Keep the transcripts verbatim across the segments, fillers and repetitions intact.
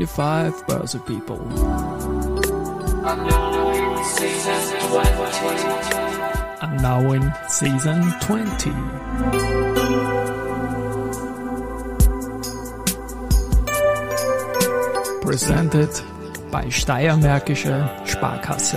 twenty-five Börse People. And now in season twenty. Presented bei Steiermärkische Sparkasse.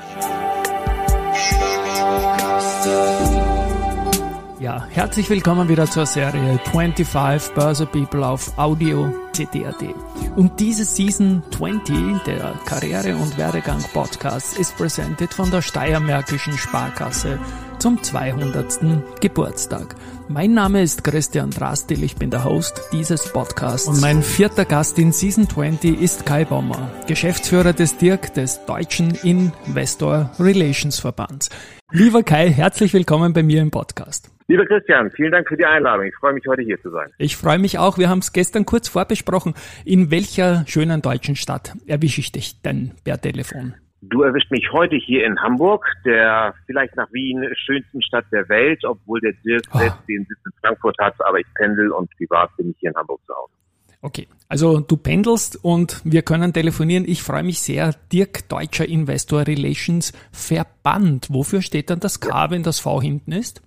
Ja, herzlich willkommen wieder zur Serie twenty-five Börse People auf Audio C T A T. Und diese Season twenty, der Karriere- und Werdegang-Podcast, ist presented von der Steiermärkischen Sparkasse zum zweihundertsten Geburtstag. Mein Name ist Christian Drastil, ich bin der Host dieses Podcasts. Und mein vierter Gast in Season twenty ist Kai Bommer, Geschäftsführer des D I R C, des Deutschen Investor Relations Verbands. Lieber Kai, herzlich willkommen bei mir im Podcast. Lieber Christian, vielen Dank für die Einladung. Ich freue mich, heute hier zu sein. Ich freue mich auch. Wir haben es gestern kurz vorbesprochen. In welcher schönen deutschen Stadt erwische ich dich denn per Telefon? Du erwischt mich heute hier in Hamburg, der vielleicht nach Wien schönsten Stadt der Welt, obwohl der D I R C oh. selbst den Sitz in Frankfurt hat, aber ich pendel und privat bin ich hier in Hamburg zu Hause. Okay, also du pendelst und wir können telefonieren. Ich freue mich sehr. D I R C, Deutscher Investor Relations Verband. Wofür steht dann das K, wenn das V hinten ist?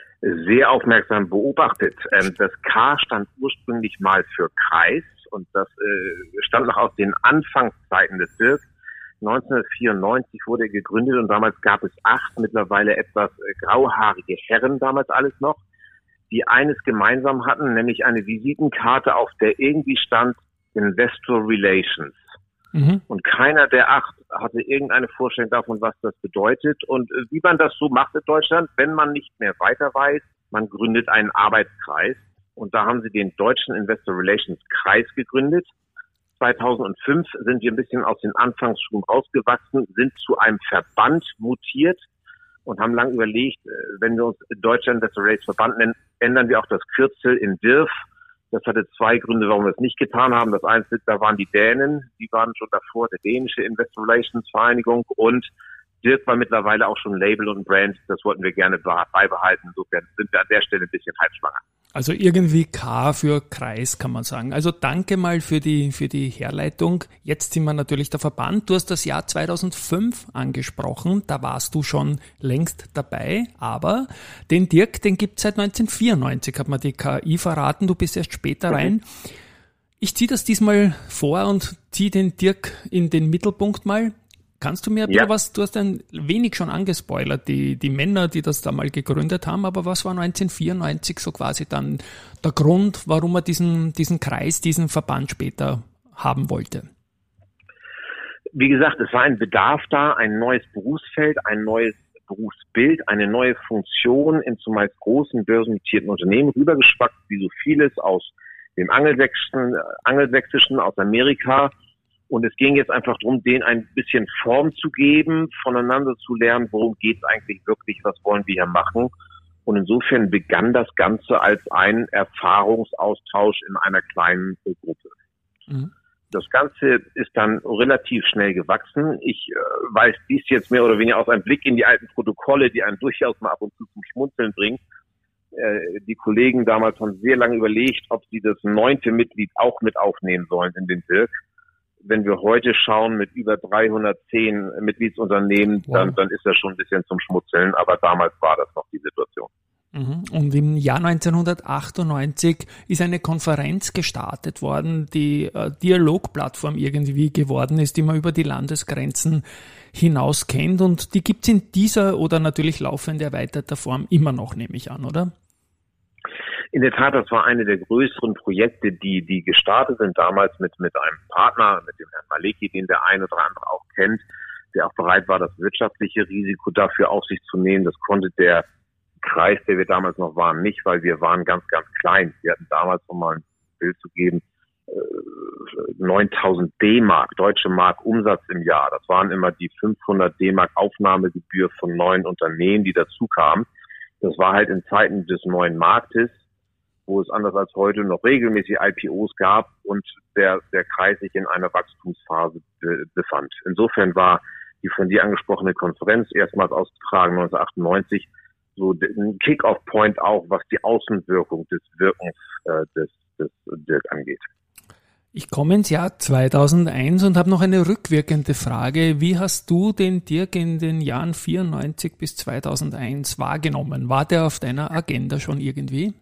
Sehr aufmerksam beobachtet. Das K stand ursprünglich mal für Kreis und das stand noch aus den Anfangszeiten des D I R C. neunzehnhundertvierundneunzig wurde er gegründet und damals gab es acht mittlerweile etwas grauhaarige Herren, damals alles noch, die eines gemeinsam hatten, nämlich eine Visitenkarte, auf der irgendwie stand Investor Relations. Mhm. Und keiner der acht hatte irgendeine Vorstellung davon, was das bedeutet. Und wie man das so macht in Deutschland, wenn man nicht mehr weiter weiß, man gründet einen Arbeitskreis. Und da haben sie den Deutschen Investor Relations Kreis gegründet. zweitausendfünf sind wir ein bisschen aus den Anfangsschuhen rausgewachsen, sind zu einem Verband mutiert und haben lange überlegt, wenn wir uns Deutscher Investor Relations Verband nennen, ändern wir auch das Kürzel in D I R F. Das hatte zwei Gründe, warum wir es nicht getan haben. Das eine, da waren die Dänen, die waren schon davor, der dänische Investor Relations Vereinigung, und D I R F war mittlerweile auch schon Label und Brand. Das wollten wir gerne beibehalten. Insofern sind wir an der Stelle ein bisschen halbschwanger. Also irgendwie K für Kreis, kann man sagen. Also danke mal für die für die Herleitung. Jetzt sind wir natürlich der Verband. Du hast das Jahr zweitausendfünf angesprochen. Da warst du schon längst dabei. Aber den D I R C, den gibt es seit neunzehnhundertvierundneunzig, hat mir die K I verraten. Du bist erst später rein. Ich ziehe das diesmal vor und ziehe den D I R C in den Mittelpunkt mal. Kannst du mir ein ja. bisschen was, du hast ein wenig schon angespoilert, die, die Männer, die das da mal gegründet haben, aber was war neunzehnhundertvierundneunzig so quasi dann der Grund, warum er diesen, diesen Kreis, diesen Verband später haben wollte? Wie gesagt, es war ein Bedarf da, ein neues Berufsfeld, ein neues Berufsbild, eine neue Funktion in zumeist großen börsennotierten Unternehmen rübergeschwappt, wie so vieles aus dem Angelsächsischen, Angelsächsischen aus Amerika. Und es ging jetzt einfach darum, denen ein bisschen Form zu geben, voneinander zu lernen, worum geht es eigentlich wirklich, was wollen wir hier machen. Und insofern begann das Ganze als ein Erfahrungsaustausch in einer kleinen Gruppe. Mhm. Das Ganze ist dann relativ schnell gewachsen. Ich äh, weiß dies jetzt mehr oder weniger aus einem Blick in die alten Protokolle, die einen durchaus mal ab und zu zum Schmunzeln bringen. Äh, die Kollegen damals haben sehr lange überlegt, ob sie das neunte Mitglied auch mit aufnehmen sollen in den D I R C. Wenn wir heute schauen mit über dreihundertzehn Mitgliedsunternehmen, wow. dann, dann ist das schon ein bisschen zum Schmutzeln, aber damals war das noch die Situation. Und im Jahr neunzehnhundertachtundneunzig ist eine Konferenz gestartet worden, die äh, Dialogplattform irgendwie geworden ist, die man über die Landesgrenzen hinaus kennt, und die gibt's in dieser oder natürlich laufend erweiterter Form immer noch, nehme ich an, oder? In der Tat, das war eine der größeren Projekte, die die gestartet sind, damals mit mit einem Partner, mit dem Herrn Maleki, den der ein oder andere auch kennt, der auch bereit war, das wirtschaftliche Risiko dafür auf sich zu nehmen. Das konnte der Kreis, der wir damals noch waren, nicht, weil wir waren ganz, ganz klein. Wir hatten damals, um mal ein Bild zu geben, neuntausend D-Mark, deutsche Mark Umsatz im Jahr. Das waren immer die fünfhundert D-Mark Aufnahmegebühr von neuen Unternehmen, die dazu kamen. Das war halt in Zeiten des neuen Marktes, wo es anders als heute noch regelmäßig I P Os gab und der der Kreis sich in einer Wachstumsphase be- befand. Insofern war die von dir angesprochene Konferenz erstmals ausgetragen neunzehnhundertachtundneunzig so ein Kick-off-Point auch, was die Außenwirkung des Wirkens äh, des, des D I R C angeht. Ich komme ins Jahr zweitausendeins und habe noch eine rückwirkende Frage. Wie hast du den Dirk in den Jahren vierundneunzig bis zweitausendeins wahrgenommen? War der auf deiner Agenda schon irgendwie?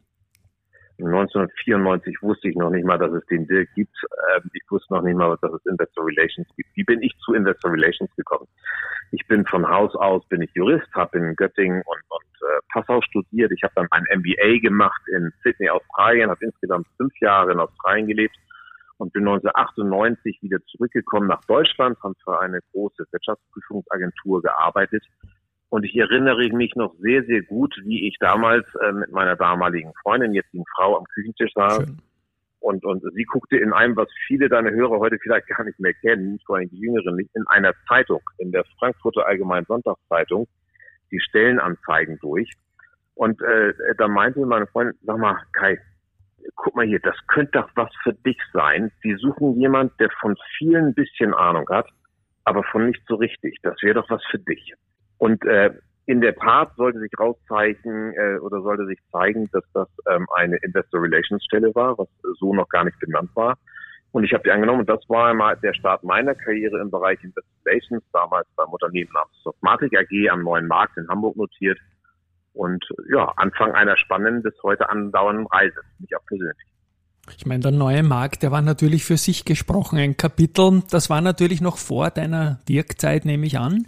neunzehnhundertvierundneunzig wusste ich noch nicht mal, dass es den Dirk gibt. Ich wusste noch nicht mal, dass es Investor Relations gibt. Wie bin ich zu Investor Relations gekommen? Ich bin von Haus aus, bin ich Jurist, habe in Göttingen und, und äh, Passau studiert. Ich habe dann ein M B A gemacht in Sydney, Australien, habe insgesamt fünf Jahre in Australien gelebt und bin neunzehnhundertachtundneunzig wieder zurückgekommen nach Deutschland, habe für eine große Wirtschaftsprüfungsagentur gearbeitet. Und ich erinnere mich noch sehr, sehr gut, wie ich damals äh, mit meiner damaligen Freundin, jetzigen Frau, am Küchentisch saß. Und, und sie guckte in einem, was viele deiner Hörer heute vielleicht gar nicht mehr kennen, vor allem die Jüngeren nicht, in einer Zeitung, in der Frankfurter Allgemeinen Sonntagszeitung, die Stellenanzeigen durch. Und äh, da meinte meine Freundin, sag mal, Kai, guck mal hier, das könnte doch was für dich sein. Die suchen jemand, der von vielen ein bisschen Ahnung hat, aber von nicht so richtig. Das wäre doch was für dich. Und äh, in der Tat sollte sich rauszeigen äh, oder sollte sich zeigen, dass das ähm, eine Investor Relations Stelle war, was so noch gar nicht benannt war. Und ich habe die angenommen und das war mal der Start meiner Karriere im Bereich Investor Relations, damals beim Unternehmen namens Softmatic A G am Neuen Markt in Hamburg notiert. Und ja, Anfang einer spannenden bis heute andauernden Reise, mich auch persönlich. Ich meine, der Neue Markt, der war natürlich für sich gesprochen ein Kapitel. Das war natürlich noch vor deiner Dirk-Zeit, nehme ich an.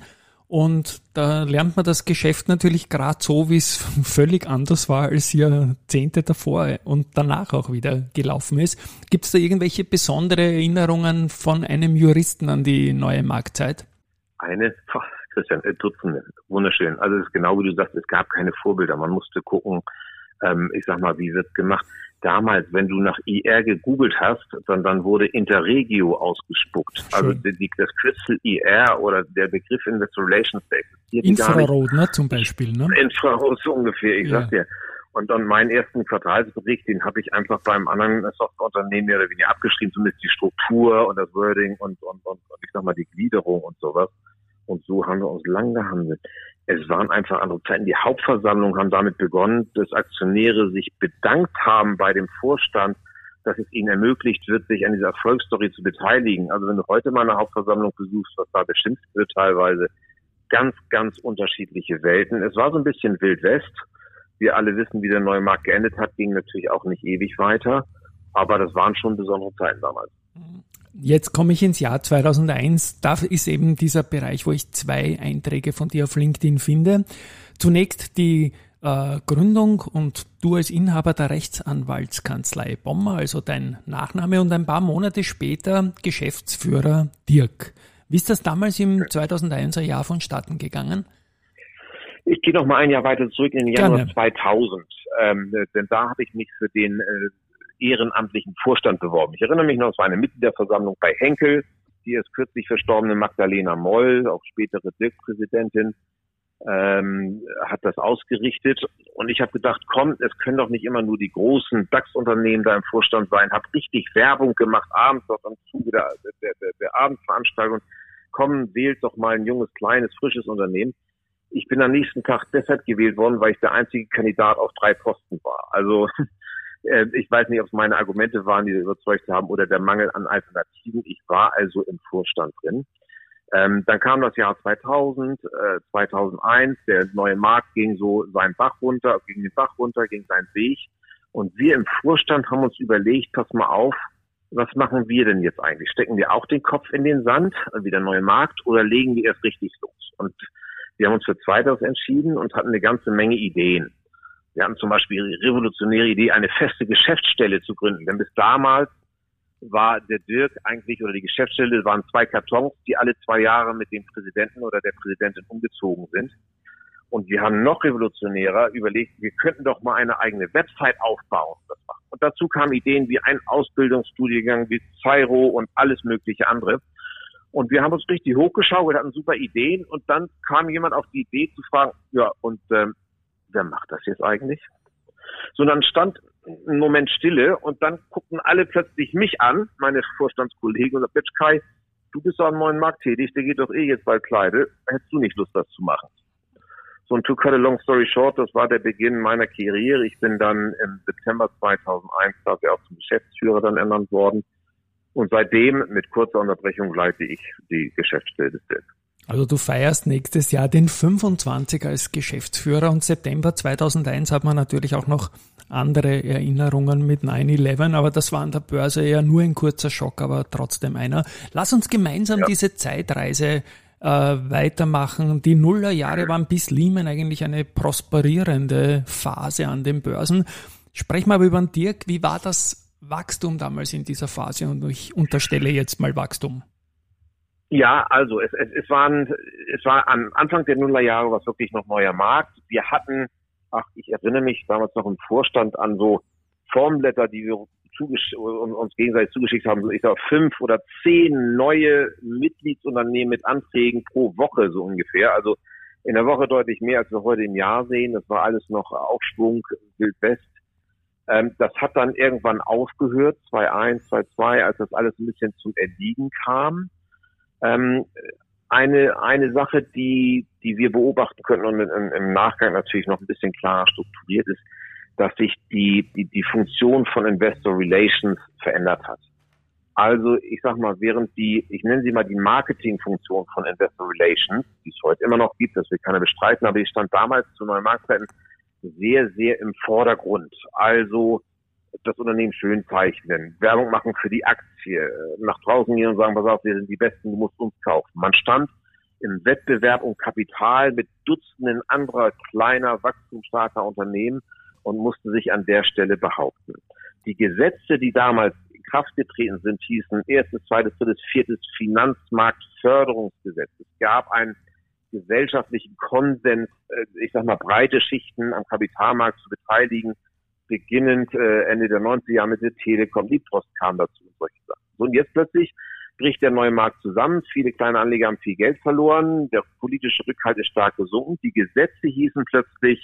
Und da lernt man das Geschäft natürlich gerade so, wie es völlig anders war, als Jahrzehnte davor und danach auch wieder gelaufen ist. Gibt es da irgendwelche besondere Erinnerungen von einem Juristen an die Neue Marktzeit? Eine, ach, Christian, Dutzende, wunderschön. Also es ist genau wie du sagst, es gab keine Vorbilder. Man musste gucken, ähm, ich sag mal, wie wird's gemacht. Damals, wenn du nach I R gegoogelt hast, dann, dann wurde Interregio ausgespuckt. Schön. Also die, das Kürzel I R oder der Begriff Investor Relations, der existiert Infrarot, ne, zum Beispiel, ne? Infrarot so ungefähr, ich ja. sag dir. Und dann meinen ersten Quartalsbericht, den habe ich einfach beim anderen Softwareunternehmen mehr oder weniger abgeschrieben, zumindest die Struktur und das Wording und, und, und, und ich sag mal die Gliederung und sowas. Und so haben wir uns lang gehandelt. Es waren einfach andere Zeiten. Die Hauptversammlung haben damit begonnen, dass Aktionäre sich bedankt haben bei dem Vorstand, dass es ihnen ermöglicht wird, sich an dieser Erfolgsstory zu beteiligen. Also wenn du heute mal eine Hauptversammlung besuchst, was da beschimpft wird teilweise, ganz, ganz unterschiedliche Welten. Es war so ein bisschen Wild West. Wir alle wissen, wie der Neue Markt geendet hat, ging natürlich auch nicht ewig weiter. Aber das waren schon besondere Zeiten damals. Jetzt komme ich ins Jahr zweitausendeins. Da ist eben dieser Bereich, wo ich zwei Einträge von dir auf LinkedIn finde. Zunächst die äh, Gründung und du als Inhaber der Rechtsanwaltskanzlei Bommer, also dein Nachname, und ein paar Monate später Geschäftsführer Dirk. Wie ist das damals im zweitausendeinser Jahr vonstatten gegangen? Ich gehe noch mal ein Jahr weiter zurück in den Januar zweitausend, ähm, denn da habe ich mich für den äh, ehrenamtlichen Vorstand beworben. Ich erinnere mich noch, es war eine Mitgliederversammlung bei Henkel, die erst kürzlich verstorbene Magdalena Moll, auch spätere Dirk-Präsidentin, ähm, hat das ausgerichtet. Und ich habe gedacht, komm, es können doch nicht immer nur die großen DAX-Unternehmen da im Vorstand sein. Habe richtig Werbung gemacht, abends dort am Zuge der, der, der, der Abendveranstaltung. Komm, wählt doch mal ein junges, kleines, frisches Unternehmen. Ich bin am nächsten Tag deshalb gewählt worden, weil ich der einzige Kandidat auf drei Posten war. Also ich weiß nicht, ob es meine Argumente waren, die überzeugt haben, oder der Mangel an Alternativen. Ich war also im Vorstand drin. Ähm, dann kam das Jahr zweitausend, äh, zweitausendeins, der Neue Markt ging so seinen Bach runter, ging den Bach runter, ging seinen Weg. Und wir im Vorstand haben uns überlegt, pass mal auf, was machen wir denn jetzt eigentlich? Stecken wir auch den Kopf in den Sand, wie der Neue Markt, oder legen wir erst richtig los? Und wir haben uns für Zweiteres entschieden und hatten eine ganze Menge Ideen. Wir hatten zum Beispiel die revolutionäre Idee, eine feste Geschäftsstelle zu gründen. Denn bis damals war der Dirk eigentlich, oder die Geschäftsstelle waren zwei Kartons, die alle zwei Jahre mit dem Präsidenten oder der Präsidentin umgezogen sind. Und wir haben noch revolutionärer überlegt, wir könnten doch mal eine eigene Website aufbauen. Und dazu kamen Ideen wie ein Ausbildungsstudiengang, wie Zairo und alles mögliche andere. Und wir haben uns richtig hochgeschaut, wir hatten super Ideen. Und dann kam jemand auf die Idee zu fragen, ja, und ähm, wer macht das jetzt eigentlich? So, dann stand ein Moment Stille und dann guckten alle plötzlich mich an, meine Vorstandskollegen, und sagten, Mensch Kai, du bist doch am Neuen Markt tätig, der geht doch eh jetzt bald pleite, hättest du nicht Lust, das zu machen? So, und to cut a long story short, das war der Beginn meiner Karriere. Ich bin dann im September zweitausendeins, da wir auch zum Geschäftsführer dann ernannt worden. Und seitdem, mit kurzer Unterbrechung, leite ich die Geschäftsstelle des Dirk. Also du feierst nächstes Jahr den fünfundzwanzig als Geschäftsführer und September zweitausendeins hat man natürlich auch noch andere Erinnerungen mit neun elf, aber das war an der Börse ja nur ein kurzer Schock, aber trotzdem einer. Lass uns gemeinsam ja. diese Zeitreise äh, weitermachen. Die Nullerjahre waren bis Lehman eigentlich eine prosperierende Phase an den Börsen. Sprech mal über den Dirk, wie war das Wachstum damals in dieser Phase? Und ich unterstelle jetzt mal Wachstum. Ja, also es, es, es, waren, es war am Anfang der Nullerjahre was wirklich noch neuer Markt. Wir hatten, ach, ich erinnere mich damals noch im Vorstand an so Formblätter, die wir zugesch- uns gegenseitig zugeschickt haben, so ich sag fünf oder zehn neue Mitgliedsunternehmen mit Anträgen pro Woche so ungefähr. Also in der Woche deutlich mehr, als wir heute im Jahr sehen. Das war alles noch Aufschwung, Wild West. Ähm, das hat dann irgendwann aufgehört, zweitausendeins, zweitausendzwei, als das alles ein bisschen zum Erliegen kam. Ähm, eine eine Sache, die die wir beobachten könnten und im, im Nachgang natürlich noch ein bisschen klarer strukturiert ist, dass sich die die die Funktion von Investor Relations verändert hat. Also ich sag mal, während die, ich nenne sie mal die Marketingfunktion von Investor Relations, die es heute immer noch gibt, das will keiner bestreiten, aber die stand damals zu neuen Marktzeiten sehr, sehr im Vordergrund. Also das Unternehmen schön zeichnen, Werbung machen für die Aktie, nach draußen gehen und sagen, pass auf, wir sind die Besten, du musst uns kaufen. Man stand im Wettbewerb um Kapital mit Dutzenden anderer kleiner, wachstumsstarker Unternehmen und musste sich an der Stelle behaupten. Die Gesetze, die damals in Kraft getreten sind, hießen erstes, zweites, drittes, viertes Finanzmarktförderungsgesetz. Es gab einen gesellschaftlichen Konsens, ich sag mal, breite Schichten am Kapitalmarkt zu beteiligen, beginnend äh, Ende der neunziger Jahre mit der Telekom, die Post kam dazu und solche Sachen. So, und jetzt plötzlich bricht der neue Markt zusammen, viele kleine Anleger haben viel Geld verloren, der politische Rückhalt ist stark gesunken, die Gesetze hießen plötzlich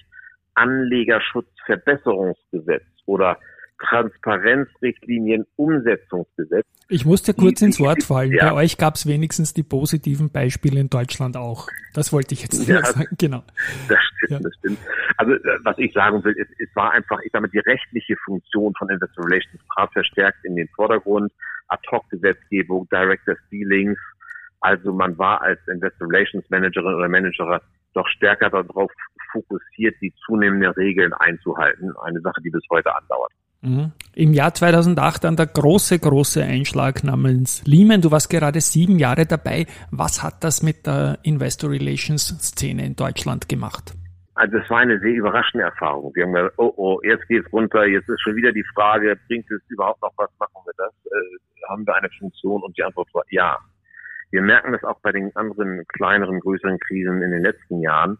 Anlegerschutzverbesserungsgesetz oder Transparenzrichtlinien Umsetzungsgesetz. Ich musste kurz ins Wort fallen. Ja. Bei euch gab es wenigstens die positiven Beispiele in Deutschland auch. Das wollte ich jetzt ja, sagen. Genau. Das stimmt, ja. das stimmt. Also was ich sagen will, es, es war einfach, ich sage mal, die rechtliche Funktion von Investor Relations trat verstärkt in den Vordergrund. Ad-hoc-Gesetzgebung, Directors Dealings. Also man war als Investor Relations Managerin oder Manager doch stärker darauf fokussiert, die zunehmenden Regeln einzuhalten. Eine Sache, die bis heute andauert. Mhm. Im Jahr zweitausendacht dann der große, große Einschlag namens Lehman. Du warst gerade sieben Jahre dabei. Was hat das mit der Investor Relations Szene in Deutschland gemacht? Also es war eine sehr überraschende Erfahrung. Wir haben gesagt, oh, oh, jetzt geht's runter, jetzt ist schon wieder die Frage, bringt es überhaupt noch was, machen wir das? Äh, haben wir eine Funktion? Und die Antwort war ja. Wir merken das auch bei den anderen kleineren, größeren Krisen in den letzten Jahren.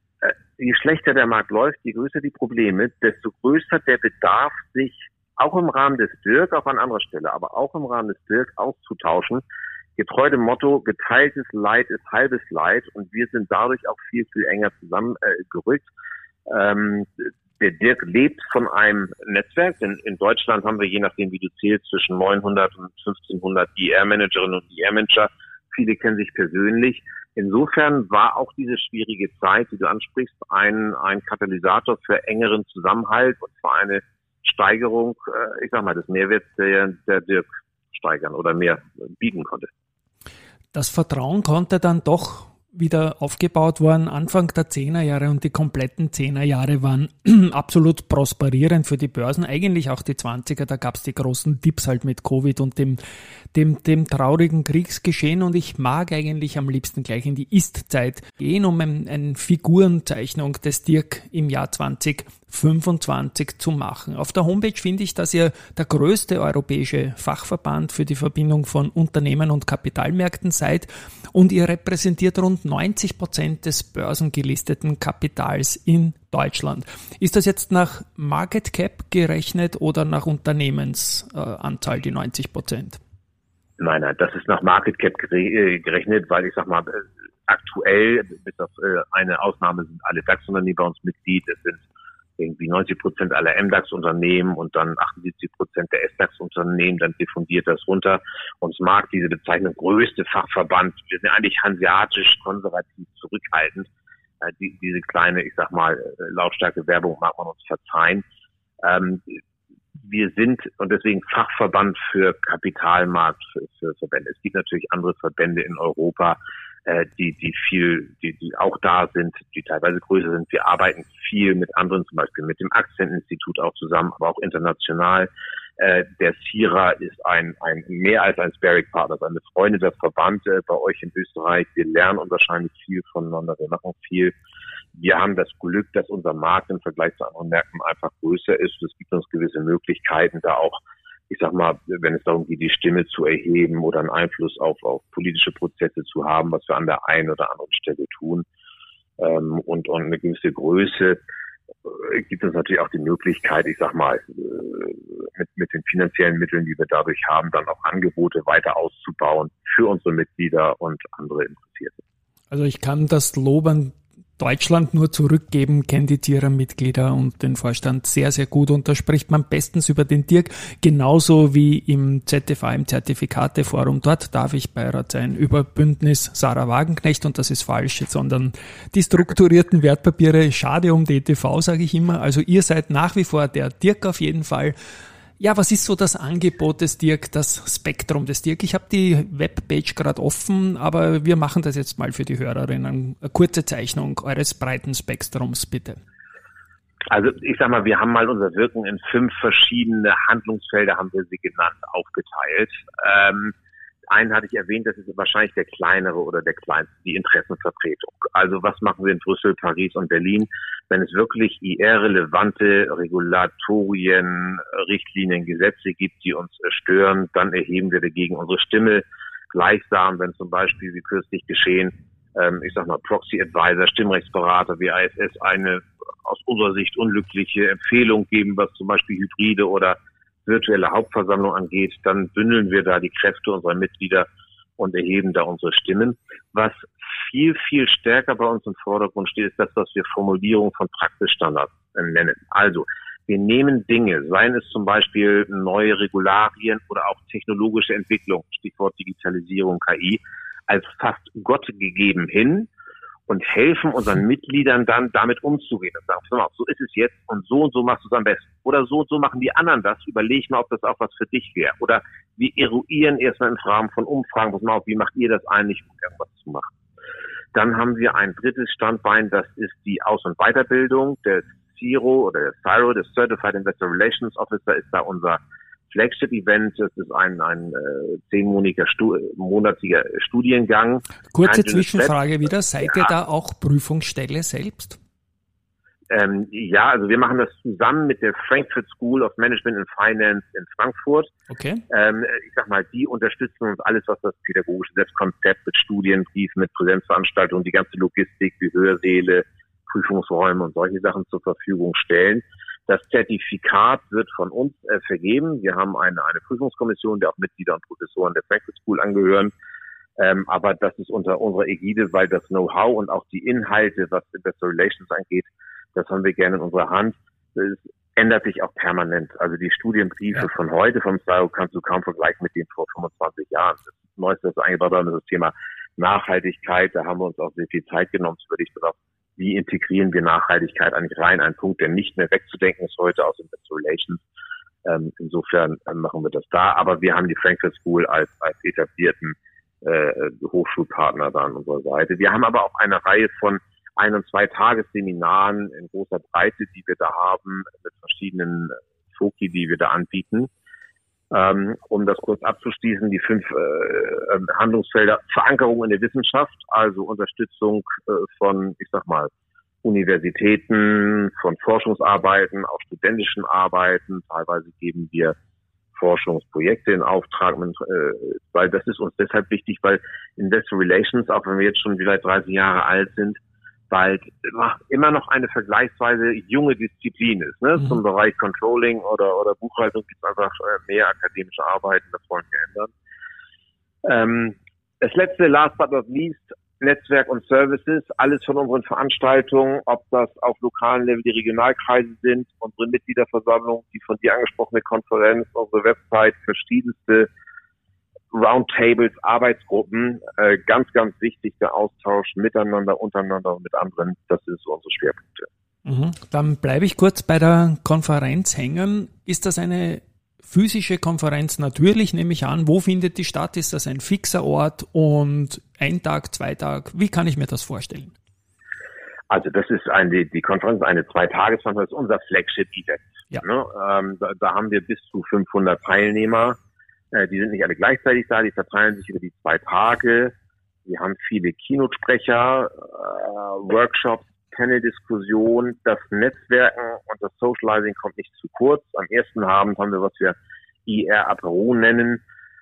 Je schlechter der Markt läuft, je größer die Probleme, desto größer der Bedarf, sich auch im Rahmen des Dirk, auch an anderer Stelle, aber auch im Rahmen des Dirk auszutauschen. Getreu dem Motto, geteiltes Leid ist halbes Leid und wir sind dadurch auch viel, viel enger zusammengerückt. Äh, ähm, der Dirk lebt von einem Netzwerk, denn in Deutschland haben wir, je nachdem wie du zählst, zwischen neunhundert und fünfzehnhundert I R-Managerinnen und I R-Manager. Viele kennen sich persönlich. Insofern war auch diese schwierige Zeit, die du ansprichst, ein, ein Katalysator für engeren Zusammenhalt und für eine Steigerung, ich sag mal, des Mehrwerts, der, der Dirk steigern oder mehr bieten konnte. Das Vertrauen konnte dann doch wieder aufgebaut worden, Anfang der Zehnerjahre und die kompletten Zehnerjahre waren absolut prosperierend für die Börsen, eigentlich auch die Zwanziger, da gab es die großen Dips halt mit Covid und dem, dem, dem traurigen Kriegsgeschehen und ich mag eigentlich am liebsten gleich in die Ist-Zeit gehen, um eine ein Figurenzeichnung des Dirk im Jahr zweitausendfünfundzwanzig zu machen. Auf der Homepage finde ich, dass ihr der größte europäische Fachverband für die Verbindung von Unternehmen und Kapitalmärkten seid und ihr repräsentiert rund neunzig Prozent des börsengelisteten Kapitals in Deutschland. Ist das jetzt nach Market Cap gerechnet oder nach Unternehmensanzahl, die neunzig Prozent? Nein, nein, das ist nach Market Cap gerechnet, weil ich sag mal, aktuell, bis auf eine Ausnahme, sind alle DAX-Unternehmen bei uns Mitglied. Es sind irgendwie neunzig Prozent aller M DAX-Unternehmen und dann achtundsiebzig Prozent der S DAX-Unternehmen, dann diffundiert das runter. Uns mag diese Bezeichnung größte Fachverband, wir sind eigentlich hanseatisch, konservativ, zurückhaltend. Die, diese kleine, ich sag mal, lautstarke Werbung mag man uns verzeihen. Ähm, wir sind und deswegen Fachverband für Kapitalmarkt für, für Verbände. Es gibt natürlich andere Verbände in Europa, äh, die, die viel, die, die auch da sind, die teilweise größer sind. Wir arbeiten viel mit anderen, zum Beispiel mit dem Aktieninstitut auch zusammen, aber auch international. Äh, der C I R A ist ein, ein mehr als ein Sparring-Partner, eine befreundeter Verband äh, bei euch in Österreich. Wir lernen unwahrscheinlich viel voneinander, wir machen viel. Wir haben das Glück, dass unser Markt im Vergleich zu anderen Märkten einfach größer ist. Es gibt uns gewisse Möglichkeiten, da auch, ich sag mal, wenn es darum geht, die Stimme zu erheben oder einen Einfluss auf, auf politische Prozesse zu haben, was wir an der einen oder anderen Stelle tun. Ähm, und, und eine gewisse Größe äh, gibt uns natürlich auch die Möglichkeit, ich sag mal, äh, mit, mit den finanziellen Mitteln, die wir dadurch haben, dann auch Angebote weiter auszubauen für unsere Mitglieder und andere Interessierte. Also ich kann das Lob an Deutschland nur zurückgeben, kennt die T I R A-Mitglieder und den Vorstand sehr, sehr gut und da spricht man bestens über den Dirk, genauso wie im Z T V, im Zertifikateforum. Dort darf ich Beirat sein über Bündnis Sarah Wagenknecht und das ist falsch, sondern die strukturierten Wertpapiere, schade um die E T V, sage ich immer. Also ihr seid nach wie vor der Dirk auf jeden Fall. Ja, was ist so das Angebot des Dirk, das Spektrum des Dirk? Ich habe die Webpage gerade offen, aber wir machen das jetzt mal für die Hörerinnen. Eine kurze Zeichnung eures breiten Spektrums, bitte. Also ich sag mal, wir haben mal unser Wirken in fünf verschiedene Handlungsfelder, haben wir sie genannt, aufgeteilt. Ähm, einen hatte ich erwähnt, das ist wahrscheinlich der kleinere oder der kleinste, die Interessenvertretung. Also was machen wir in Brüssel, Paris und Berlin, wenn es wirklich I R-relevante Regulatorien, Richtlinien, Gesetze gibt, die uns stören, dann erheben wir dagegen unsere Stimme. Gleichsam, wenn zum Beispiel, wie kürzlich geschehen, ähm, ich sag mal, Proxy-Advisor, Stimmrechtsberater wie I F S eine aus unserer Sicht unglückliche Empfehlung geben, was zum Beispiel Hybride oder virtuelle Hauptversammlung angeht, dann bündeln wir da die Kräfte unserer Mitglieder und erheben da unsere Stimmen. Was viel, viel stärker bei uns im Vordergrund steht, ist das, was wir Formulierung von Praxisstandards nennen. Also, wir nehmen Dinge, seien es zum Beispiel neue Regularien oder auch technologische Entwicklung, Stichwort Digitalisierung, K I, als fast Gott gegeben hin und helfen unseren Mitgliedern dann damit umzugehen und sagen, so ist es jetzt und so und so machst du es am besten. Oder so und so machen die anderen das, überleg mal, ob das auch was für dich wäre. Oder wir eruieren erstmal im Rahmen von Umfragen, pass mal auf, wie macht ihr das eigentlich, um irgendwas zu machen. Dann haben wir ein drittes Standbein, das ist die Aus- und Weiterbildung. Der C I R O oder der C I R O, der Certified Investor Relations Officer, ist da unser Flagship-Event. Das ist ein, ein äh, zehnmonatiger Stu- monatiger Studiengang. Kurze Zwischenfrage wieder. Seid ja. ihr da auch Prüfungsstelle selbst? Ähm, ja, also wir machen das zusammen mit der Frankfurt School of Management and Finance in Frankfurt. Okay. Ähm, ich sag mal, die unterstützen uns alles, was das pädagogische Selbstkonzept mit Studienbriefen, mit Präsenzveranstaltungen, die ganze Logistik, wie Hörsäle, Prüfungsräume und solche Sachen zur Verfügung stellen. Das Zertifikat wird von uns äh, vergeben. Wir haben eine, eine Prüfungskommission, der auch Mitglieder und Professoren der Frankfurt School angehören. Ähm, aber das ist unter unserer Ägide, weil das Know-how und auch die Inhalte, was Investor Relations angeht, das haben wir gerne in unserer Hand. Es ändert sich auch permanent. Also die Studienbriefe ja. von heute vom S A I O kannst du kaum vergleichen mit denen vor fünfundzwanzig Jahren. Das Neueste, was wir eingebaut haben, ist das Thema Nachhaltigkeit. Da haben wir uns auch sehr viel Zeit genommen. Es würde ich darauf, wie integrieren wir Nachhaltigkeit eigentlich rein? Ein Punkt, der nicht mehr wegzudenken ist heute aus Investor Relations. Ähm, insofern äh, machen wir das da. Aber wir haben die Frankfurt School als, als etablierten äh, Hochschulpartner da an unserer Seite. Wir haben aber auch eine Reihe von ein- und zwei Tagesseminaren in großer Breite, die wir da haben, mit verschiedenen Foki, die wir da anbieten. Ähm, um das kurz abzuschließen, die fünf äh, Handlungsfelder: Verankerung in der Wissenschaft, also Unterstützung äh, von, ich sag mal, Universitäten, von Forschungsarbeiten, auch studentischen Arbeiten. Teilweise geben wir Forschungsprojekte in Auftrag, mit, äh, weil das ist uns deshalb wichtig, weil Investor Relations, auch wenn wir jetzt schon wieder dreißig Jahre alt sind, bald immer noch eine vergleichsweise junge Disziplin ist. Ne? Mhm. Zum Bereich Controlling oder, oder Buchhaltung gibt es einfach mehr akademische Arbeiten, das wollen wir ändern. Ähm, das letzte, last but not least, Netzwerk und Services, alles von unseren Veranstaltungen, ob das auf lokalen Level die Regionalkreise sind, unsere Mitgliederversammlung, die von dir angesprochene Konferenz, unsere Website, verschiedenste Roundtables, Arbeitsgruppen, äh, ganz, ganz wichtig, der Austausch miteinander, untereinander und mit anderen, das sind so unsere Schwerpunkte. Mhm. Dann bleibe ich kurz bei der Konferenz hängen. Ist das eine physische Konferenz? Natürlich, nehme ich an. Wo findet die statt? Ist das ein fixer Ort und ein Tag, zwei Tage? Wie kann ich mir das vorstellen? Also das ist eine, die Konferenz, eine Zwei-Tages-Konferenz, das ist unser Flagship-Event. Ja. Ne? Ähm, da, da haben wir bis zu fünfhundert Teilnehmer. Äh, die sind nicht alle gleichzeitig da, die verteilen sich über die zwei Tage. Wir haben viele Keynote-Sprecher, äh, Workshops, Panel-Diskussion, das Netzwerken und das Socializing kommt nicht zu kurz. Am ersten Abend haben wir, was wir I R Apero nennen,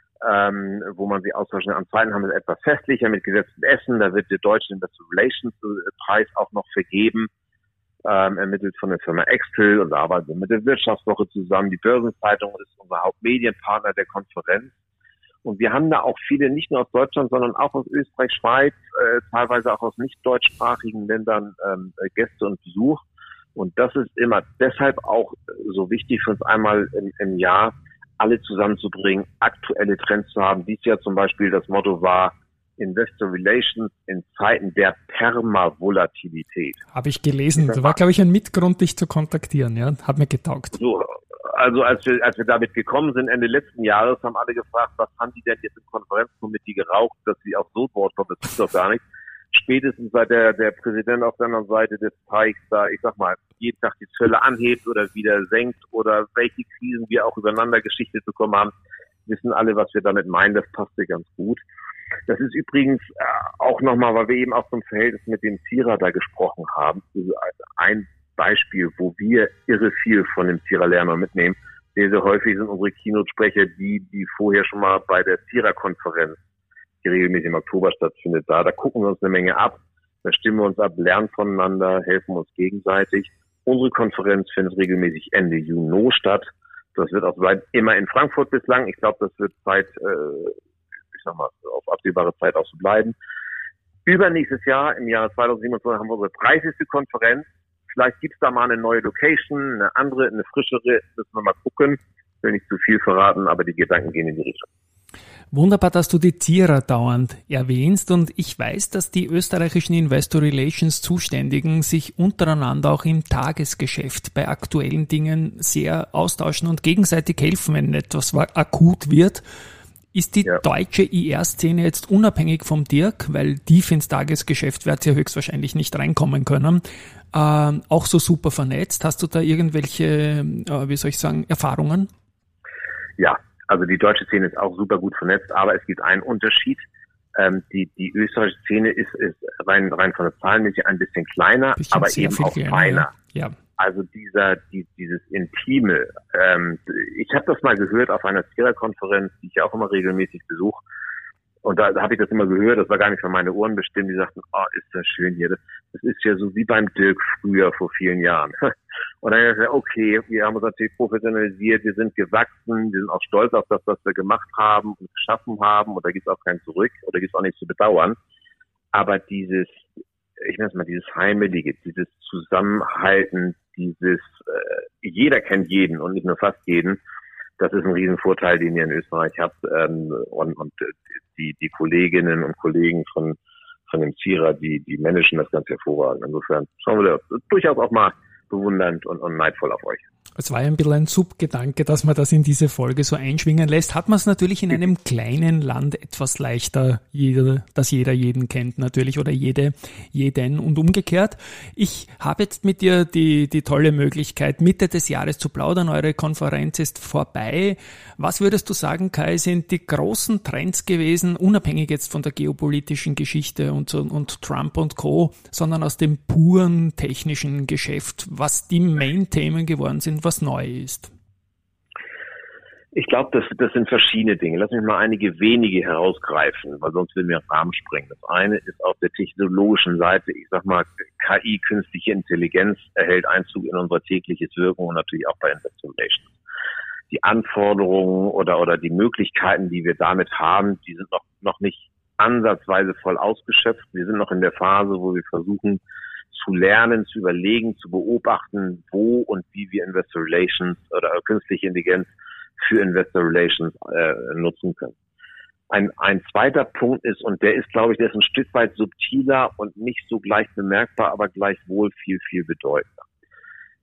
ähm, wo man sich austauschen kann. Am zweiten haben wir etwas festlicher mit gesetztem Essen. Da wird der Deutsche Investor Relations Preis auch noch vergeben, ähm, ermittelt von der Firma Extel, und da arbeiten wir mit der Wirtschaftswoche zusammen. Die Börsenzeitung ist unser Hauptmedienpartner der Konferenz. Und wir haben da auch viele, nicht nur aus Deutschland, sondern auch aus Österreich, Schweiz, äh, teilweise auch aus nicht deutschsprachigen Ländern ähm, Gäste und Besuch. Und das ist immer deshalb auch so wichtig für uns, einmal im, im Jahr alle zusammenzubringen, aktuelle Trends zu haben. Dieses Jahr zum Beispiel das Motto war Investor Relations in Zeiten der Permavolatilität. Habe ich gelesen. Das war, glaube ich, ein Mitgrund, dich zu kontaktieren. Ja, hat mir getaugt. So, also als wir als wir damit gekommen sind Ende letzten Jahres, haben alle gefragt, was haben die denn jetzt im Konferenzkomitee geraucht, dass sie aufs Wort kommen. Das ist doch gar nicht. Spätestens seit der der Präsident auf der anderen Seite des Teichs da, ich sag mal, jeden Tag die Zölle anhebt oder wieder senkt oder welche Krisen wir auch übereinander geschichtet bekommen haben, wissen alle, was wir damit meinen. Das passte ganz gut. Das ist übrigens äh, auch nochmal, weil wir eben auch zum Verhältnis mit dem Zierer da gesprochen haben, also ein Beispiel, wo wir irre viel von dem Zierer lernen und mitnehmen. Sehr, sehr häufig sind unsere Keynote-Sprecher die, die vorher schon mal bei der Zierer-Konferenz, die regelmäßig im Oktober stattfindet, da. Da gucken wir uns eine Menge ab, da stimmen wir uns ab, lernen voneinander, helfen uns gegenseitig. Unsere Konferenz findet regelmäßig Ende Juni statt. Das wird auch seit immer in Frankfurt bislang. Ich glaube, das wird Zeit, äh, ich sag mal, auf absehbare Zeit auch so bleiben. Übernächstes Jahr, im Jahr zweitausendsiebenundzwanzig, haben wir unsere dreißigste Konferenz. Vielleicht gibt's da mal eine neue Location, eine andere, eine frischere, müssen wir mal gucken. Ich will nicht zu viel verraten, aber die Gedanken gehen in die Richtung. Wunderbar, dass du die Zierer dauernd erwähnst, und ich weiß, dass die österreichischen Investor Relations Zuständigen sich untereinander auch im Tagesgeschäft bei aktuellen Dingen sehr austauschen und gegenseitig helfen, wenn etwas akut wird. Ist die ja. deutsche I R-Szene jetzt unabhängig vom Dirk, weil tief ins Tagesgeschäft wird sie ja höchstwahrscheinlich nicht reinkommen können, ähm, auch so super vernetzt? Hast du da irgendwelche, äh, wie soll ich sagen, Erfahrungen? Ja, also die deutsche Szene ist auch super gut vernetzt, aber es gibt einen Unterschied. Ähm, die, die österreichische Szene ist, ist rein, rein von der Zahlenmäßig ein bisschen kleiner, bisschen aber eben auch kleiner, feiner. Ja. Ja. Also dieser, die, dieses Intime. Ähm, ich habe das mal gehört auf einer Zierer-Konferenz, die ich ja auch immer regelmäßig besuche. Und da, da habe ich das immer gehört, das war gar nicht für meine Ohren bestimmt. Die sagten, oh, ist das schön hier. Das, das ist ja so wie beim Dirk früher vor vielen Jahren. Und dann habe ich gesagt, okay, wir haben uns natürlich professionalisiert, wir sind gewachsen, wir sind auch stolz auf das, was wir gemacht haben und geschaffen haben. Und da gibt es auch kein Zurück oder gibt es auch nichts zu bedauern. Aber dieses, ich nenne es mal, dieses Heimelige, dieses Zusammenhalten, dieses, äh, jeder kennt jeden und nicht nur fast jeden. Das ist ein Riesenvorteil, den ihr in Österreich habt. Ähm, und, und die, die Kolleginnen und Kollegen von, von dem Zierer, die, die managen das ganz hervorragend. Insofern schauen wir da durchaus auch mal bewundernd und, und neidvoll auf euch. Es war ja ein bisschen ein Subgedanke, dass man das in diese Folge so einschwingen lässt. Hat man es natürlich in einem kleinen Land etwas leichter, jeder, dass jeder jeden kennt natürlich oder jede, jeden und umgekehrt. Ich habe jetzt mit dir die, die tolle Möglichkeit, Mitte des Jahres zu plaudern. Eure Konferenz ist vorbei. Was würdest du sagen, Kai, sind die großen Trends gewesen, unabhängig jetzt von der geopolitischen Geschichte und, so, und Trump und Co., sondern aus dem puren technischen Geschäft, was die Main-Themen geworden sind, was neu ist? Ich glaube, das, das sind verschiedene Dinge. Lass mich mal einige wenige herausgreifen, weil sonst will mir den Rahmen sprengen. Das eine ist auf der technologischen Seite, ich sag mal, K I, künstliche Intelligenz, erhält Einzug in unser tägliches Wirken und natürlich auch bei Investor Relations. Die Anforderungen oder, oder die Möglichkeiten, die wir damit haben, die sind noch, noch nicht ansatzweise voll ausgeschöpft. Wir sind noch in der Phase, wo wir versuchen, zu lernen, zu überlegen, zu beobachten, wo und wie wir Investor Relations oder künstliche Intelligenz für Investor Relations äh, nutzen können. Ein, ein zweiter Punkt ist, und der ist, glaube ich, der ist ein Stück weit subtiler und nicht so gleich bemerkbar, aber gleichwohl viel, viel bedeutender.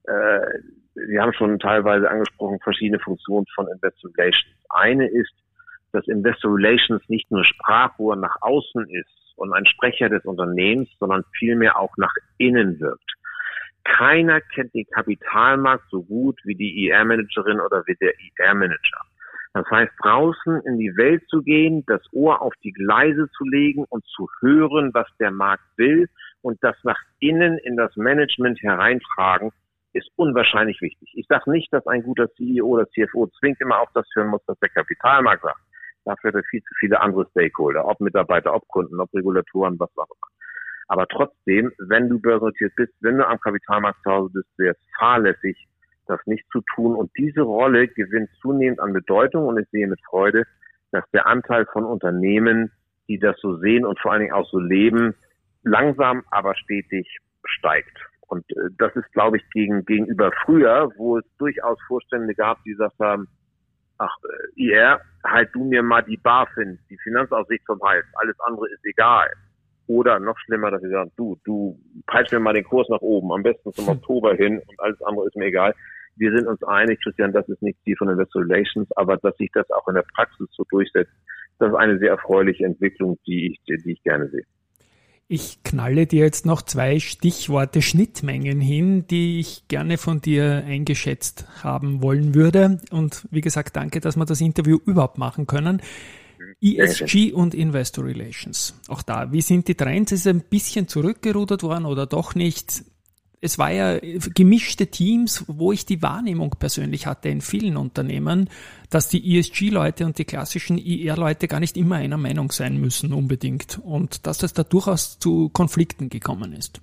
äh, Sie haben schon teilweise angesprochen, verschiedene Funktionen von Investor Relations. Eine ist, dass Investor Relations nicht nur Sprachrohr nach außen ist und ein Sprecher des Unternehmens, sondern vielmehr auch nach innen wirkt. Keiner kennt den Kapitalmarkt so gut wie die I R-Managerin oder wie der I R-Manager. Das heißt, draußen in die Welt zu gehen, das Ohr auf die Gleise zu legen und zu hören, was der Markt will und das nach innen in das Management hereintragen, ist unwahrscheinlich wichtig. Ich sage nicht, dass ein guter C E O oder C F O zwingend immer auf das hören muss, was der Kapitalmarkt sagt. Dafür hat er viel zu viele andere Stakeholder, ob Mitarbeiter, ob Kunden, ob Regulatoren, was auch immer. Aber trotzdem, wenn du börsennotiert bist, wenn du am Kapitalmarkt zu Hause bist, wäre es fahrlässig, das nicht zu tun. Und diese Rolle gewinnt zunehmend an Bedeutung. Und ich sehe mit Freude, dass der Anteil von Unternehmen, die das so sehen und vor allen Dingen auch so leben, langsam, aber stetig steigt. Und äh, das ist, glaube ich, gegen, gegenüber früher, wo es durchaus Vorstände gab, die gesagt haben, ach, äh, I R, halt du mir mal die BaFin, die Finanzaussicht vom Hals, alles andere ist egal. Oder noch schlimmer, dass sie sagen, du, du peitsch mir mal den Kurs nach oben, am besten zum Oktober hin und alles andere ist mir egal. Wir sind uns einig, Christian, das ist nicht Ziel von Investor Relations, aber dass sich das auch in der Praxis so durchsetzt, das ist eine sehr erfreuliche Entwicklung, die ich, die ich gerne sehe. Ich knalle dir jetzt noch zwei Stichworte Schnittmengen hin, die ich gerne von dir eingeschätzt haben wollen würde. Und wie gesagt, danke, dass wir das Interview überhaupt machen können. E S G und Investor Relations. Auch da, wie sind die Trends? Ist es ein bisschen zurückgerudert worden oder doch nicht? Es war ja gemischte Teams, wo ich die Wahrnehmung persönlich hatte in vielen Unternehmen, dass die E S G-Leute und die klassischen I R-Leute gar nicht immer einer Meinung sein müssen unbedingt und dass das da durchaus zu Konflikten gekommen ist.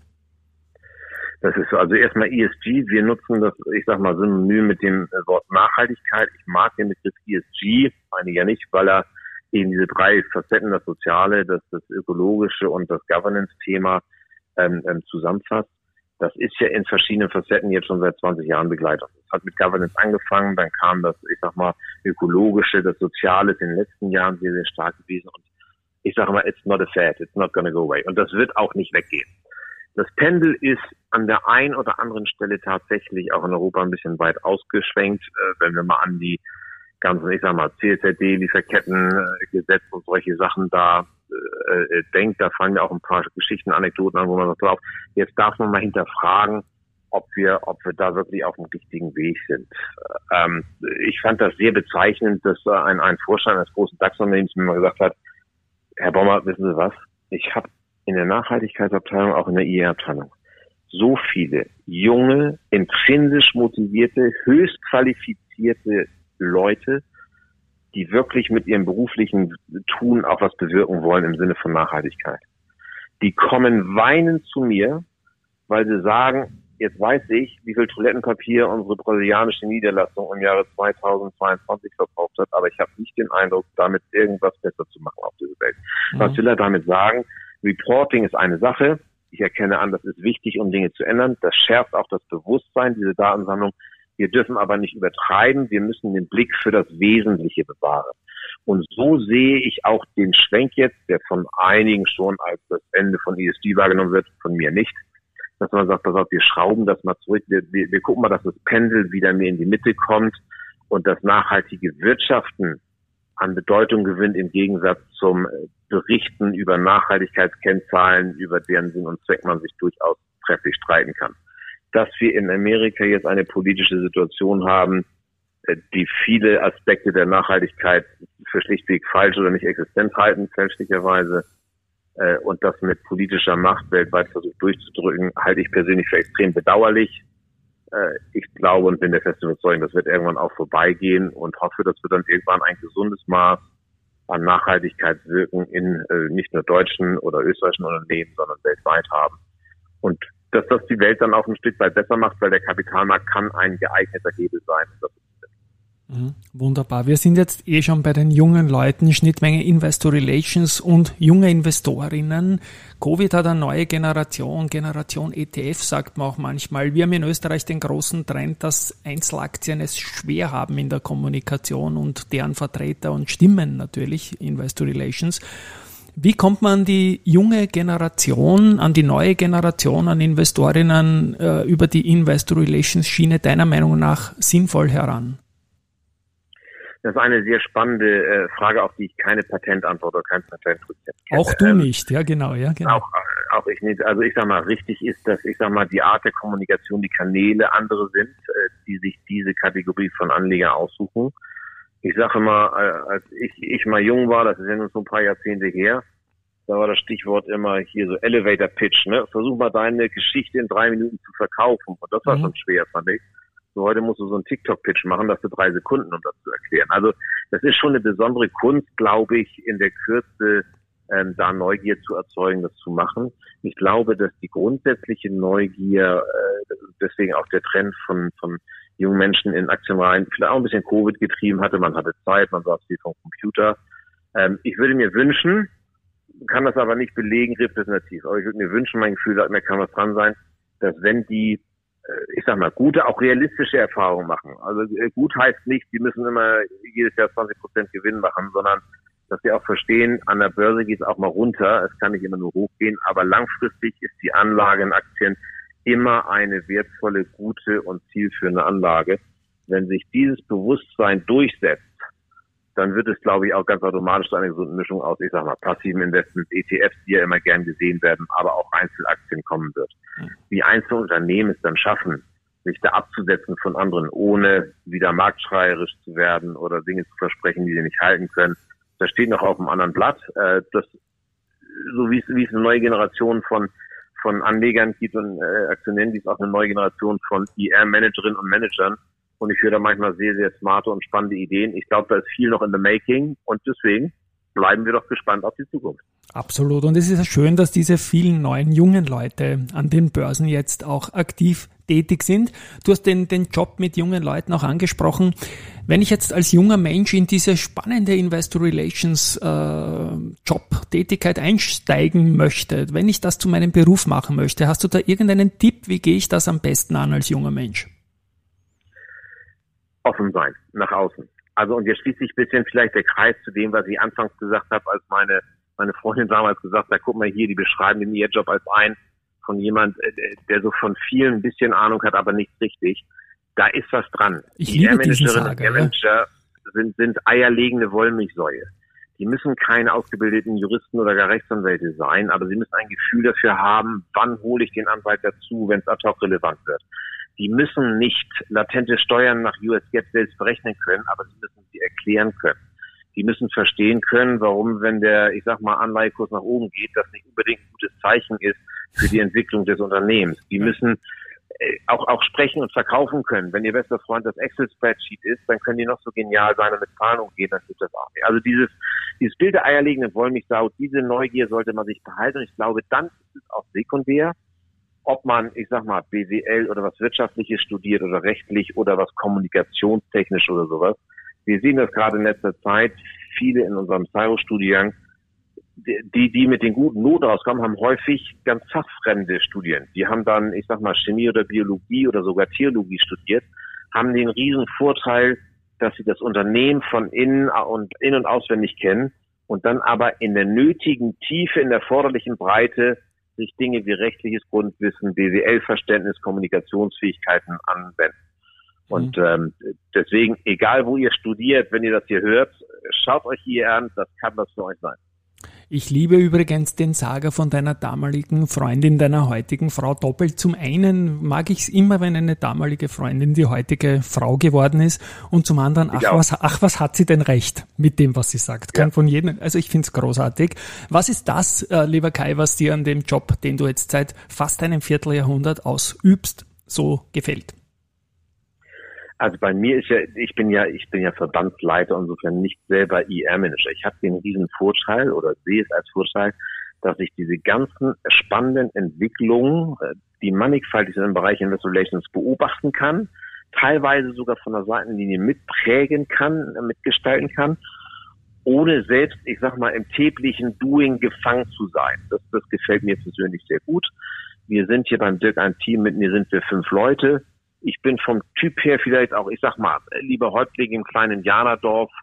Das ist so. Also erstmal E S G. Wir nutzen das, ich sag mal, synonym mit dem Wort Nachhaltigkeit. Ich mag den Begriff E S G, einige ja nicht, weil er eben diese drei Facetten, das Soziale, das, das Ökologische und das Governance-Thema ähm, ähm, zusammenfasst. Das ist ja in verschiedenen Facetten jetzt schon seit zwanzig Jahren begleitet. Es hat mit Governance angefangen, dann kam das, ich sag mal, Ökologische, das Soziale ist in den letzten Jahren sehr, sehr stark gewesen und ich sage mal, it's not a fad, it's not gonna go away. Und das wird auch nicht weggehen. Das Pendel ist an der einen oder anderen Stelle tatsächlich auch in Europa ein bisschen weit ausgeschwenkt, äh, wenn wir mal an die ganzen, ich sag mal, C S R D, Lieferkettengesetz und solche Sachen da äh, denkt, da fallen ja auch ein paar Geschichten, Anekdoten an, wo man sagt, drauf, jetzt darf man mal hinterfragen, ob wir, ob wir da wirklich auf dem richtigen Weg sind. Ähm, ich fand das sehr bezeichnend, dass ein, ein Vorstand eines großen DAX-Unternehmens mir mal gesagt hat, Herr Bommer, wissen Sie was? Ich habe in der Nachhaltigkeitsabteilung, auch in der I R-Abteilung, so viele junge, intrinsisch motivierte, höchst qualifizierte Leute, die wirklich mit ihrem beruflichen Tun auch was bewirken wollen im Sinne von Nachhaltigkeit. Die kommen weinend zu mir, weil sie sagen, jetzt weiß ich, wie viel Toilettenpapier unsere brasilianische Niederlassung im Jahre zweitausendzweiundzwanzig verbraucht hat, aber ich habe nicht den Eindruck, damit irgendwas besser zu machen auf dieser Welt. Mhm. Was will er damit sagen? Reporting ist eine Sache. Ich erkenne an, das ist wichtig, um Dinge zu ändern. Das schärft auch das Bewusstsein, diese Datensammlung. Wir dürfen aber nicht übertreiben. Wir müssen den Blick für das Wesentliche bewahren. Und so sehe ich auch den Schwenk jetzt, der von einigen schon als das Ende von E S G wahrgenommen wird, von mir nicht, dass man sagt, pass auf, wir schrauben das mal zurück. Wir, wir, wir gucken mal, dass das Pendel wieder mehr in die Mitte kommt und das nachhaltige Wirtschaften an Bedeutung gewinnt im Gegensatz zum Berichten über Nachhaltigkeitskennzahlen, über deren Sinn und Zweck man sich durchaus trefflich streiten kann. Dass wir in Amerika jetzt eine politische Situation haben, die viele Aspekte der Nachhaltigkeit für schlichtweg falsch oder nicht existent halten, fälschlicherweise, und das mit politischer Macht weltweit versucht durchzudrücken, halte ich persönlich für extrem bedauerlich. Ich glaube und bin der festen Überzeugung, das wird irgendwann auch vorbeigehen und hoffe, dass wir dann irgendwann ein gesundes Maß an Nachhaltigkeitswirken in nicht nur deutschen oder österreichischen Unternehmen, sondern weltweit haben. Und dass das die Welt dann auch ein Stück weit besser macht, weil der Kapitalmarkt kann ein geeigneter Hebel sein. Das ist mhm, wunderbar. Wir sind jetzt eh schon bei den jungen Leuten, Schnittmenge Investor Relations und junge Investorinnen. Covid hat eine neue Generation, Generation E T F, sagt man auch manchmal. Wir haben in Österreich den großen Trend, dass Einzelaktien es schwer haben in der Kommunikation und deren Vertreter und Stimmen natürlich, Investor Relations. Wie kommt man an die junge Generation, an die neue Generation, an Investorinnen äh, über die Investor Relations Schiene deiner Meinung nach sinnvoll heran? Das ist eine sehr spannende äh, Frage, auf die ich keine Patentantwort oder kein Patentrezept kenne. Auch du ähm, nicht, ja genau, ja genau. Auch, auch ich nicht. Also ich sag mal, richtig ist, dass ich sag mal die Art der Kommunikation, die Kanäle andere sind, äh, die sich diese Kategorie von Anlegern aussuchen. Ich sage immer, äh, als ich ich mal jung war, das ist ja nun so ein paar Jahrzehnte her, da war das Stichwort immer hier so Elevator Pitch, ne? Versuch mal deine Geschichte in drei Minuten zu verkaufen. Und das war mhm. schon schwer, fand ich. So, heute musst du so einen TikTok-Pitch machen, das für drei Sekunden, um das zu erklären. Also das ist schon eine besondere Kunst, glaube ich, in der Kürze ähm, da Neugier zu erzeugen, das zu machen. Ich glaube, dass die grundsätzliche Neugier, äh, deswegen auch der Trend von von jungen Menschen in Aktienreihen, vielleicht auch ein bisschen Covid getrieben hatte. Man hatte Zeit, man saß viel vom Computer. Ähm, ich würde mir wünschen, kann das aber nicht belegen repräsentativ, aber ich würde mir wünschen, mein Gefühl sagt mir, kann was dran sein, dass wenn die ich sag mal, gute, auch realistische Erfahrungen machen. Also gut heißt nicht, die müssen immer jedes Jahr zwanzig Prozent Gewinn machen, sondern dass sie auch verstehen, an der Börse geht es auch mal runter, es kann nicht immer nur hochgehen, aber langfristig ist die Anlage in Aktien immer eine wertvolle, gute und zielführende Anlage. Wenn sich dieses Bewusstsein durchsetzt, dann wird es, glaube ich, auch ganz automatisch zu einer gesunden Mischung aus, ich sag mal, passiven Investments, E T Fs, die ja immer gern gesehen werden, aber auch Einzelaktien kommen wird. Wie einzelne Unternehmen es dann schaffen, sich da abzusetzen von anderen, ohne wieder marktschreierisch zu werden oder Dinge zu versprechen, die sie nicht halten können, das steht noch auf einem anderen Blatt. Das, so wie es, wie es eine neue Generation von von Anlegern gibt und äh, Aktionären, gibt es auch eine neue Generation von I R-Managerinnen und Managern. Und ich höre da manchmal sehr, sehr smarte und spannende Ideen. Ich glaube, da ist viel noch in the making und deswegen bleiben wir doch gespannt auf die Zukunft. Absolut. Und es ist ja schön, dass diese vielen neuen jungen Leute an den Börsen jetzt auch aktiv tätig sind. Du hast den, den Job mit jungen Leuten auch angesprochen. Wenn ich jetzt als junger Mensch in diese spannende Investor Relations äh, Job-Tätigkeit einsteigen möchte, wenn ich das zu meinem Beruf machen möchte, hast du da irgendeinen Tipp, wie gehe ich das am besten an als junger Mensch? Offen sein, nach außen. Also und jetzt schließt sich ein bisschen vielleicht der Kreis zu dem, was ich anfangs gesagt habe, als meine meine Freundin damals gesagt hat, guck mal hier, die beschreiben den ihr Job als ein von jemand, der so von vielen ein bisschen Ahnung hat, aber nicht richtig. Da ist was dran. Ich die liebe diesen Sager, Manager sind, sind eierlegende Wollmilchsäue. Die müssen keine ausgebildeten Juristen oder gar Rechtsanwälte sein, aber sie müssen ein Gefühl dafür haben, wann hole ich den Anwalt dazu, wenn es ad hoc relevant wird. Die müssen nicht latente Steuern nach U S GAAP selbst berechnen können, aber sie müssen sie erklären können. Die müssen verstehen können, warum, wenn der, ich sag mal, Anleihekurs nach oben geht, das nicht unbedingt ein gutes Zeichen ist für die Entwicklung des Unternehmens. Die müssen äh, auch auch sprechen und verkaufen können. Wenn ihr bester Freund das Excel-Spreadsheet ist, dann können die noch so genial sein und mit Zahlen umgehen, dann tut das auch nicht. Also dieses dieses Bild der eierlegenden Wollmilchsau, diese Neugier sollte man sich behalten. Und ich glaube, dann ist es auch sekundär, ob man, ich sag mal, B W L oder was Wirtschaftliches studiert oder rechtlich oder was kommunikationstechnisch oder sowas. Wir sehen das gerade in letzter Zeit. Viele in unserem Cyro-Studiengang, die, die mit den guten Noten rauskommen, haben häufig ganz fachfremde Studien. Die haben dann, ich sag mal, Chemie oder Biologie oder sogar Theologie studiert, haben den riesen Vorteil, dass sie das Unternehmen von innen und in- und auswendig kennen und dann aber in der nötigen Tiefe, in der erforderlichen Breite sich Dinge wie rechtliches Grundwissen, B W L-Verständnis, Kommunikationsfähigkeiten anwenden. Und ähm, deswegen, egal wo ihr studiert, wenn ihr das hier hört, schaut euch hier an, das kann was für euch sein. Ich liebe übrigens den Saga von deiner damaligen Freundin, deiner heutigen Frau doppelt. Zum einen mag ich es immer, wenn eine damalige Freundin die heutige Frau geworden ist und zum anderen, ach was, ach was hat sie denn recht mit dem, was sie sagt. Kann ja. von jedem, also ich finde es großartig. Was ist das, äh, lieber Kai, was dir an dem Job, den du jetzt seit fast einem Vierteljahrhundert ausübst, so gefällt? Also bei mir ist ja, ich bin ja, ich bin ja Verbandsleiter, insofern nicht selber I R-Manager. Ich habe den riesen Vorteil oder sehe es als Vorteil, dass ich diese ganzen spannenden Entwicklungen, die mannigfaltig sind im Bereich Investor Relations, beobachten kann, teilweise sogar von der Seitenlinie mitprägen kann, mitgestalten kann, ohne selbst, ich sag mal, im täglichen Doing gefangen zu sein. Das, das gefällt mir persönlich sehr gut. Wir sind hier beim Dirk ein Team, mit mir sind wir fünf Leute. Ich bin vom Typ her vielleicht auch, ich sag mal, lieber Häuptling im kleinen Indianerdorf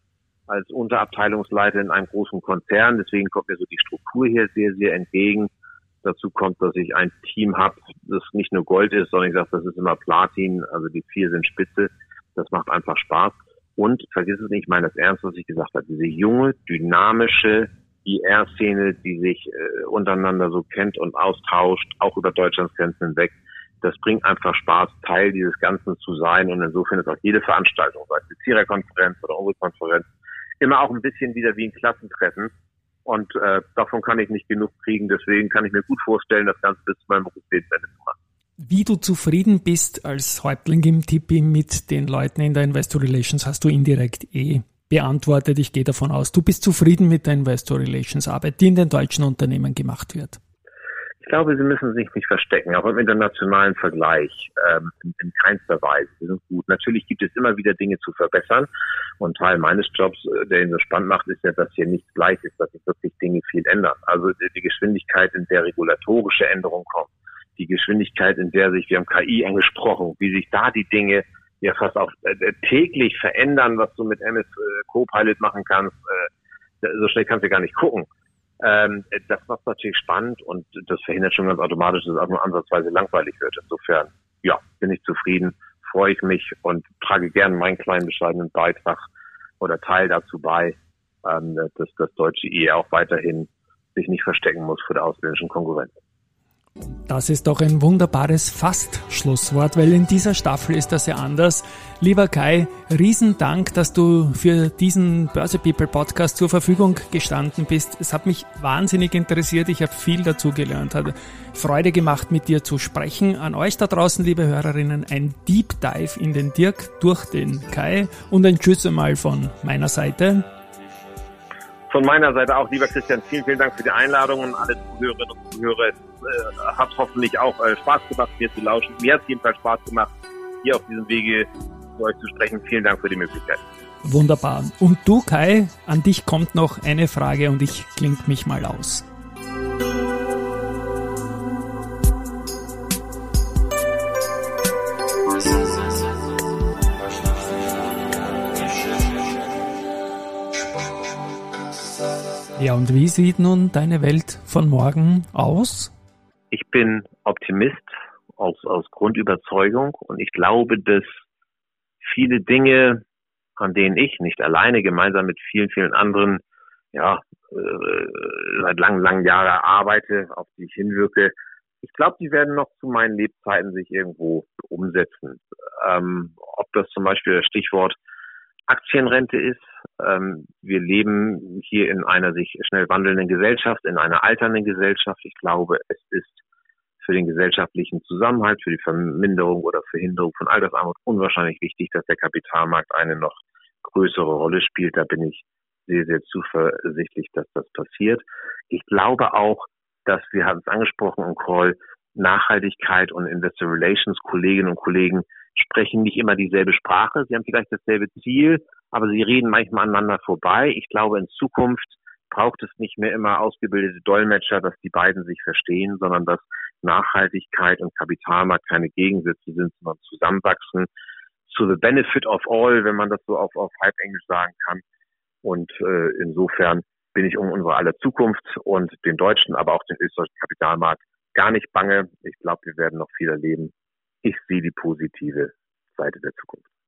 als Unterabteilungsleiter in einem großen Konzern. Deswegen kommt mir so die Struktur hier sehr, sehr entgegen. Dazu kommt, dass ich ein Team habe, das nicht nur Gold ist, sondern ich sage, das ist immer Platin. Also die vier sind Spitze. Das macht einfach Spaß. Und vergiss es nicht, ich meine das ernst, was ich gesagt habe. Diese junge, dynamische I R-Szene, die sich äh, untereinander so kennt und austauscht, auch über Deutschlands Grenzen hinweg. Das bringt einfach Spaß, Teil dieses Ganzen zu sein. Und insofern ist auch jede Veranstaltung, sei es die Zierer-Konferenz oder unsere Konferenz, immer auch ein bisschen wieder wie ein Klassentreffen. Und äh, davon kann ich nicht genug kriegen. Deswegen kann ich mir gut vorstellen, das Ganze bis zu meinem Berufslebensende zu machen. Wie du zufrieden bist als Häuptling im Tipi mit den Leuten in der Investor Relations, hast du indirekt eh beantwortet. Ich gehe davon aus, du bist zufrieden mit der Investor Relations Arbeit, die in den deutschen Unternehmen gemacht wird. Ich glaube, sie müssen sich nicht verstecken, auch im internationalen Vergleich, ähm, in, in keinster Weise. Sie sind gut. Natürlich gibt es immer wieder Dinge zu verbessern. Und Teil meines Jobs, der ihn so spannend macht, ist ja, dass hier nichts gleich ist, dass sich wirklich Dinge viel ändern. Also die, die Geschwindigkeit, in der regulatorische Änderungen kommen, die Geschwindigkeit, in der sich, wir haben K I angesprochen, wie sich da die Dinge ja fast auch äh, täglich verändern, was du mit M S äh, Copilot machen kannst. Äh, so schnell kannst du gar nicht gucken. Ähm, das macht natürlich spannend und das verhindert schon ganz automatisch, dass es auch nur ansatzweise langweilig wird. Insofern, ja, bin ich zufrieden, freue ich mich und trage gerne meinen kleinen bescheidenen Beitrag oder Teil dazu bei, ähm, dass das deutsche I E auch weiterhin sich nicht verstecken muss vor der ausländischen Konkurrenz. Das ist doch ein wunderbares Fast-Schlusswort, weil in dieser Staffel ist das ja anders. Lieber Kai, riesen Dank, dass du für diesen Börse People Podcast zur Verfügung gestanden bist. Es hat mich wahnsinnig interessiert, ich habe viel dazu gelernt, hat Freude gemacht, mit dir zu sprechen. An euch da draußen, liebe Hörerinnen, ein Deep Dive in den Dirk durch den Kai und ein Tschüss einmal von meiner Seite. Von meiner Seite auch, lieber Christian, vielen, vielen Dank für die Einladung und alle Zuhörerinnen und Zuhörer. Es äh, hat hoffentlich auch äh, Spaß gemacht, mir zu lauschen. Mir hat es jedenfalls Spaß gemacht, hier auf diesem Wege zu euch zu sprechen. Vielen Dank für die Möglichkeit. Wunderbar. Und du, Kai, an dich kommt noch eine Frage und ich klinge mich mal aus. Ja, und wie sieht nun deine Welt von morgen aus? Ich bin Optimist aus, aus Grundüberzeugung und ich glaube, dass viele Dinge, an denen ich nicht alleine, gemeinsam mit vielen, vielen anderen, ja, äh, seit langen, langen Jahren arbeite, auf die ich hinwirke, ich glaube, die werden noch zu meinen Lebzeiten sich irgendwo umsetzen. Ähm, ob das zum Beispiel das Stichwort Aktienrente ist. Ähm, wir leben hier in einer sich schnell wandelnden Gesellschaft, in einer alternden Gesellschaft. Ich glaube, es ist für den gesellschaftlichen Zusammenhalt, für die Verminderung oder Verhinderung von Altersarmut unwahrscheinlich wichtig, dass der Kapitalmarkt eine noch größere Rolle spielt. Da bin ich sehr, sehr zuversichtlich, dass das passiert. Ich glaube auch, dass, wir haben es angesprochen im Call, Nachhaltigkeit und Investor Relations, Kolleginnen und Kollegen sprechen nicht immer dieselbe Sprache. Sie haben vielleicht dasselbe Ziel, aber sie reden manchmal aneinander vorbei. Ich glaube, in Zukunft braucht es nicht mehr immer ausgebildete Dolmetscher, dass die beiden sich verstehen, sondern dass Nachhaltigkeit und Kapitalmarkt keine Gegensätze sind, sondern zusammenwachsen. To the benefit of all, wenn man das so auf, auf Halbenglisch sagen kann. Und äh, insofern bin ich um unsere aller Zukunft und den deutschen, aber auch den österreichischen Kapitalmarkt gar nicht bange. Ich glaube, wir werden noch viel erleben. Ich sehe die positive Seite der Zukunft.